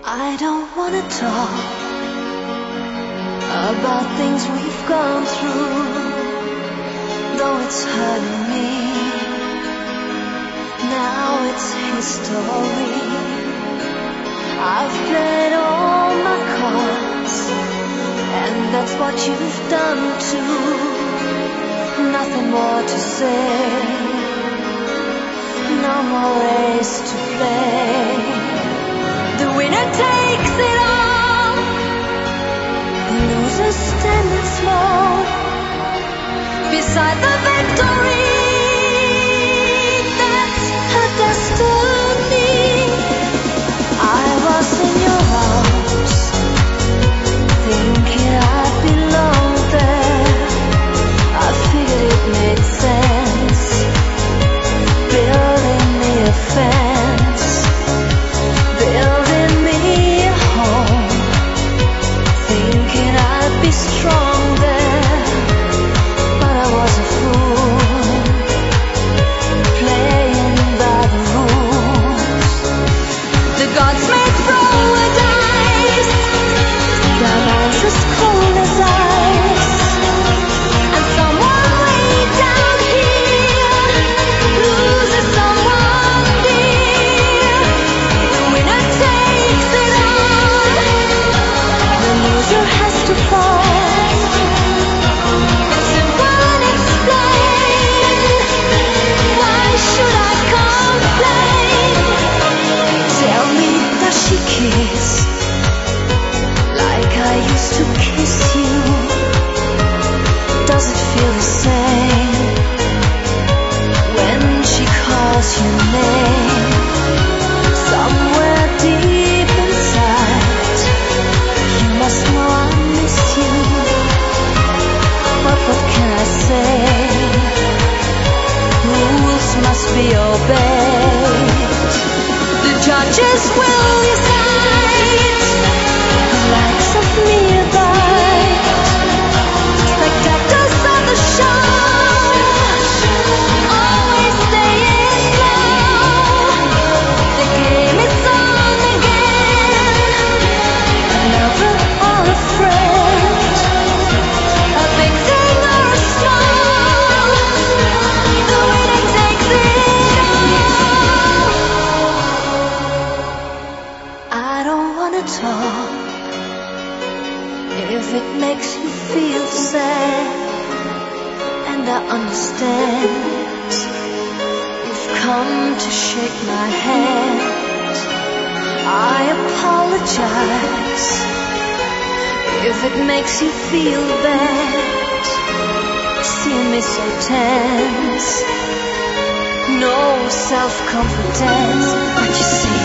I don't wanna talk about things we've gone through, though it's hurting me. Now it's history. I've played all my cards, and that's what you've done too. Nothing more to say, no more race to play. The winner takes it all, the loser standing small beside the victory. That's her destiny. I was in your arms, thinking I belonged there. I figured it made sense, building me a fence, building me a home, thinking I'd be strong there. But I was a fool, playing by the rules. The gods may throw a dice, diamonds as cold as ice, and someone way down here loses someone dear. The winner takes it all, the loser has to fall. It's simple and explained. Why should I complain? Tell me, does she kiss like I used to kiss you? Does it feel the same when she calls your name? Somewhere deep inside, you must know I miss you. But what can I say? Rules must be obeyed. The judges will decide who likes of me abide. Spectators of the show always staying slow. The game is on again. A lover or a friend, a big thing or a small, the winner takes it all. I don't wanna talk if it makes you feel sad, and I understand. You've come to shake my hand. I apologize if it makes you feel bad. See me so tense, no self-confidence, but you see